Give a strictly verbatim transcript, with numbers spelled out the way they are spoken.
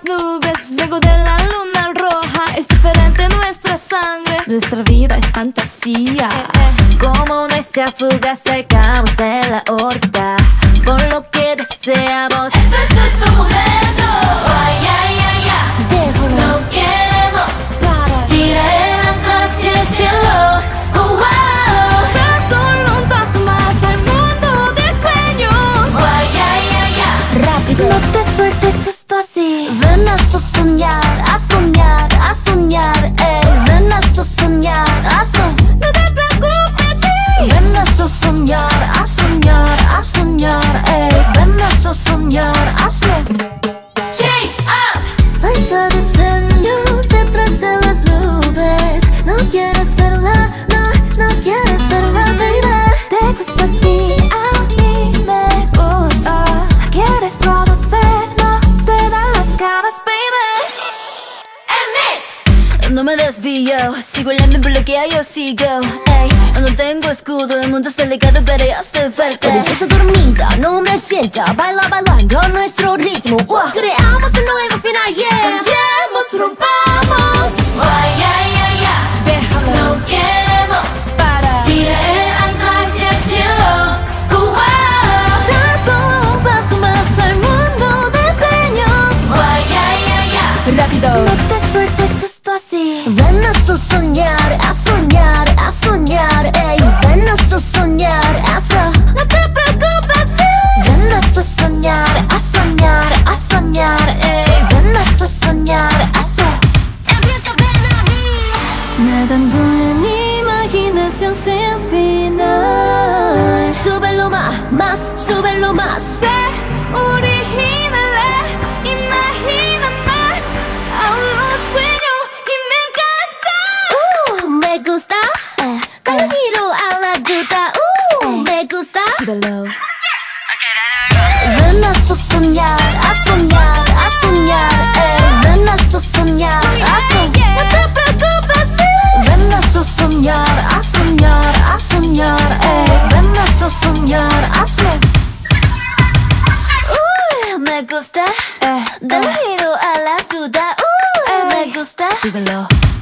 las nubes, vengo de la luna roja. Es diferente nuestra sangre, nuestra vida es fantasía. eh, eh. Como nuestra fuga acercamos de la órbita, por lo que deseamos. Este es nuestro momento. Ay, ay, ay, ay. Déjalo. No queremos Para. tira el ancla hacia el cielo. Oh, wow. Da solo un paso más al mundo de sueños. Ay, ay, ay, ay. Rápido. No te sueltes justo así. Ven a soñar, a soñar, a soñar, ey. Ven a soñar, a soñar. No te preocupes, sí. Ven a soñar, a soñar, a soñar, ey. Ven a soñar, a soñar. Change up. Lanza de sueños detrás de las nubes. No quieres verla, no, no quieres verla, baby. Te gusta a ti, a mí me gusta. Quieres conocer, no te da las ganas, baby. And this. No me desvío, sigo la me bloquea, yo sigo, ey. No tengo escudo, el mundo es delicado, pero ya se falta. Pero estás dormida, no me sienta. Baila bailando a nuestro ritmo, uh. Creamos un nuevo final, yeah. Cambiemos, rompamos. Ay, ay, ay, ay. Déjalo. No queremos Para. tira el ancla hacia el cielo. Oh, wow. Da solo un paso más al mundo de sueños. Ay, ay, ay, ay. Rápido. No te sueltes justo así. Ven a soñar, a soñar, a soñar, ey. Ven a soñar, a soñar. No te preocupes, sí. Ven a soñar, a soñar, a soñar, ey. Ven a soñar, a soñar. Empieza ven a mí. Nadando en imaginación sin final. Súbelo más, más, súbelo más. Sé original, imagina más. Aún lo sueño y me encanta. Uh, me gusta. Eh, Con el giro a la duda. Uh, me gusta. Súbelo. Ven a soñar, a soñar, a soñar, ey. Ven a soñar, a soñar. No te preocupes, sí. Ven a soñar, a soñar, a soñar, ey. Ven a soñar, a soñar. Uh, me gusta. Del giro a la duda. Uh, me gusta. Súbelo.